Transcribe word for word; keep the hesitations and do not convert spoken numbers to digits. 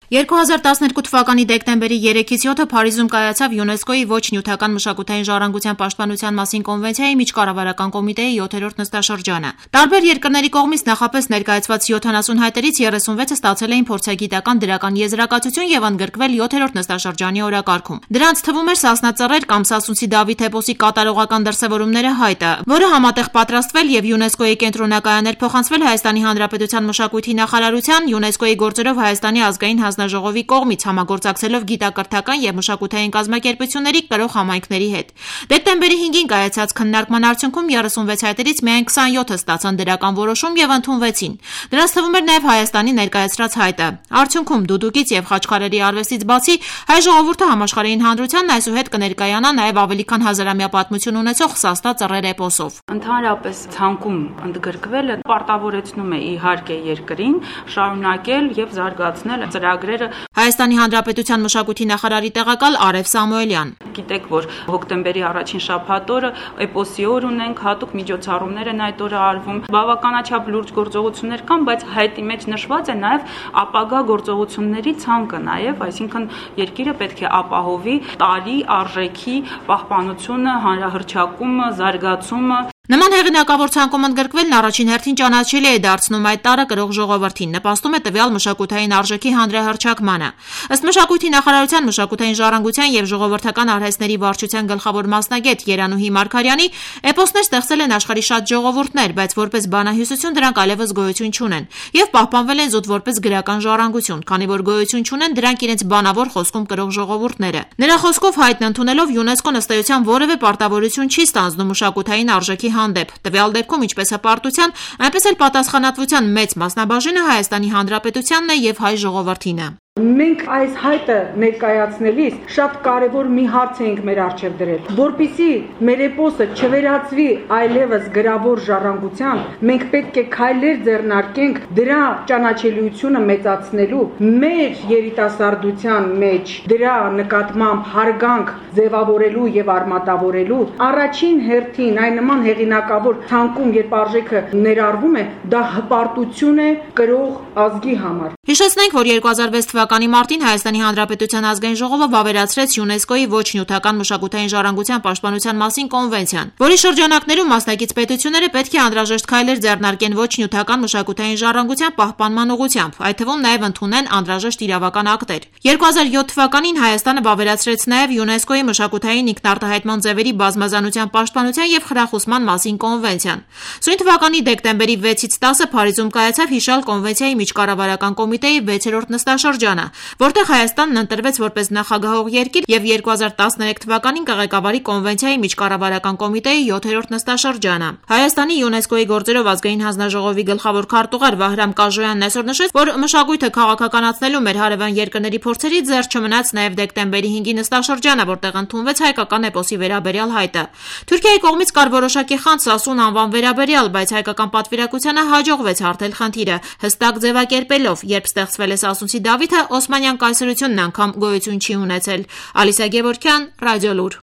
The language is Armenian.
երկու հազար տասներկու թվականի դեկտեմբերի երեքից յոթը Փարիզում կայացավ ՅՈՒՆԵՍԿՕ-ի ոչ նյութական մշակութային ժառանգության պաշտպանության մասին կոնվենցիայի միջկառավարական կոմիտեի յոթերորդ նստաշրջանը։ Տարբեր երկրների կողմից նախապես ներկայացված յոթանասուն հայտերից երեսունվեցը ստացել էին փորձագիտական դրական եզրակացություն եւ ընդգրկվել յոթերորդ նստաշրջանի օրակարգում։ Դրանց թվում էր Սասնա Ծռեր կամ Սասունցի Դավիթ էպոսի կատարողական դրսևորումները հայտը, որը համատեղ պատրաստվել եւ ՅՈՒՆԵՍԿՕ-ի կենտրոնակայաններ փոխանցվել Հայաստանի Հանրապետության մշակույթի նախարարության, ՅՈՒՆԵՍԿՕ-ի գործերով Հայաստանի ազգային հանձնաժողովի կողմից համագործակցելով գիտակրթական եւ մշակութային կազմակերպությունների կրող համայնքների հետ։ Դեկտեմբերի հինգին կայացած քննարկման արդյունքում երեսունվեց հայտերից միայն քսանյոթը ստացան դրական որոշում եւ ընդունվեցին։ Դրանց թվում էր նաեւ Հայաստանի ներկայացրած հայտը։ Արդյունքում դուդուկից եւ խաչքարերի արվեստից բացի հայ ժողովուրդը համաշխարհային հանրությանն այսուհետ կներկայանա նաեւ ավելի քան հազարամյա պատմություն ունեցող Սասնա Ծռեր էպոսով։ Ընդհանրապես ցանկում ընդգրկվելը պարտավորեցնում է իհարկե երկրին շարունակել եւ զարգացնել ծրագրերը։ Հայաստանի Հանրապետության մշակույթի նախարարի տեղակալ Արև Սամուելյան: Գիտեք, որ հոկտեմբերի առաջին շաբաթ օրը էպոսի օր ունենք, հատուկ միջոցառումներ են այդ օրը արվում, բավականաչափ լուրջ գործողություններ կան, բայց հայտի մեջ նշված է նաեւ ապագա գործողությունների ցանկը նաեւ, այսինքն երկիրը պետք է ապահովի տարի արժեքի պահպանությունը, հանրահռչակումը, զարգացումը։ Նման հեղինակավոր ցանկում ընդգրկվելն առաջին հերթին ճանաչելի է դարձնում այդ տարը կրող ժողովրդին, նպաստում է տվյալ մշակութային արժեքի հանրահռչակմանը։ Ըստ մշակույթի նախարարության մշակութային ժառանգության եւ ժողովրդական արհեստների վարչության գլխավոր մասնագետ Երանուհի Մարգարյանի, էպոսներ ստեղծել են աշխարհի շատ ժողովուրդներ, բայց որպես բանահյուսություն դրանք այլևս գոյություն չունեն եւ պահպանվել են զուտ որպես գրական ժառանգություն, քանի որ գոյություն չունեն դրանք իրենց բանավոր խոսքում կրող ժողովուրդները։ Նրա խոսքով հայտն ընդունելով ՅՈՒՆԵՍԿՕ-ն ըստ էության որևէ պարտավորություն չի ստանձնում մշակութային արժեքի հանդեպ։ Տվյալ դեպքում ինչպես հպարտության, այնպես էլ պատասխանատվության մեծ մասնաբաժինը Հայաստանի Հանրապետությանն է եւ հայ ժողովրդինը։ Մենք այս հայտը ներկայացնելիս շատ կարևոր մի հարց ենք մեր առջև դրել, որպեսզի մեր էպոսը չվերածվի այլևս գրավոր ժառանգության, մենք պետք է քայլեր ձեռնարկենք դրա ճանաչելիությունը մեծացնելու, մեր երիտասարդության մեջ դրա նկատմամբ հարգանք ձևավորելու եւ արմատավորելու։ Առաջին հերթին այն նման հեղինակավոր ցանկում, երբ արժեքը ներառվում է, դա հպարտություն է կրող ազգի համար։ Հիշեցնենք, որ երկու հազար վեց թվականի մարտին Հայաստանի Հանրապետության ազգային ժողովը վավերացրեց ՅՈՒՆԵՍԿՕ-ի ոչ նյութական մշակութային ժառանգության պաշտպանության մասին կոնվենցիան, որի շրջանակներում մասնակից պետությունները պետք է անհրաժեշտ քայլեր ձեռնարկեն ոչ նյութական մշակութային ժառանգության պահպանման ուղղությամբ, այդ թվում նաև ընդունեն անհրաժեշտ իրավական ակտեր։ երկու հազար յոթ թվականին Հայաստանը վավերացրեց նաև ՅՈՒՆԵՍԿՕ-ի մշակութային ինքնարտահայտման ձևերի բազմազանության պաշտպանության եւ խրախուսման մասին կոնվենցիան։ Սույն թվականի դեկտեմբերի վեցից տասը Փարիզում կայացավ հիշյալ կոնվենցիայի միջկառավարական կոմիտեի վեցերորդ նստաշրջանը, որտեղ Հայաստանն ընտրվեց որպես նախագահող երկիր եւ երկու հազար տասներեք թվականին կղեկավարի կոնվենցիայի միջկառավարական կոմիտեի յոթերորդ նստաշրջանը։ Հայաստանի ՅՈՒՆԵՍԿՕ-ի գործերով ազգային հանձնաժողովի գլխավոր քարտուղար Վահրամ Կաժոյանն այսօր նշեց, որ մշակույթը քաղաքականացնելու մեր հարևան երկրների փորձերի ձեռ չմնաց նաեւ դեկտեմբերի հինգի նստաշրջանը, որտեղ ընդունվեց հայկական էպոսի վերաբերյալ հայտը։ Թուրքիայի կողմից կար որոշակի խանձ Սասուն անվան վերաբերյալ, բայց հայկական պատվիրակությանը հաջողվեց հարթել խնդիրը հստակ ձևակերպելով, երբ ստեղծվել է Սասունցի Դավիթը, Օսմանյան կայսրությունն անգամ գոյություն չի ունեցել։ Ալիսա Գևորգյան, Ռադիոլուր։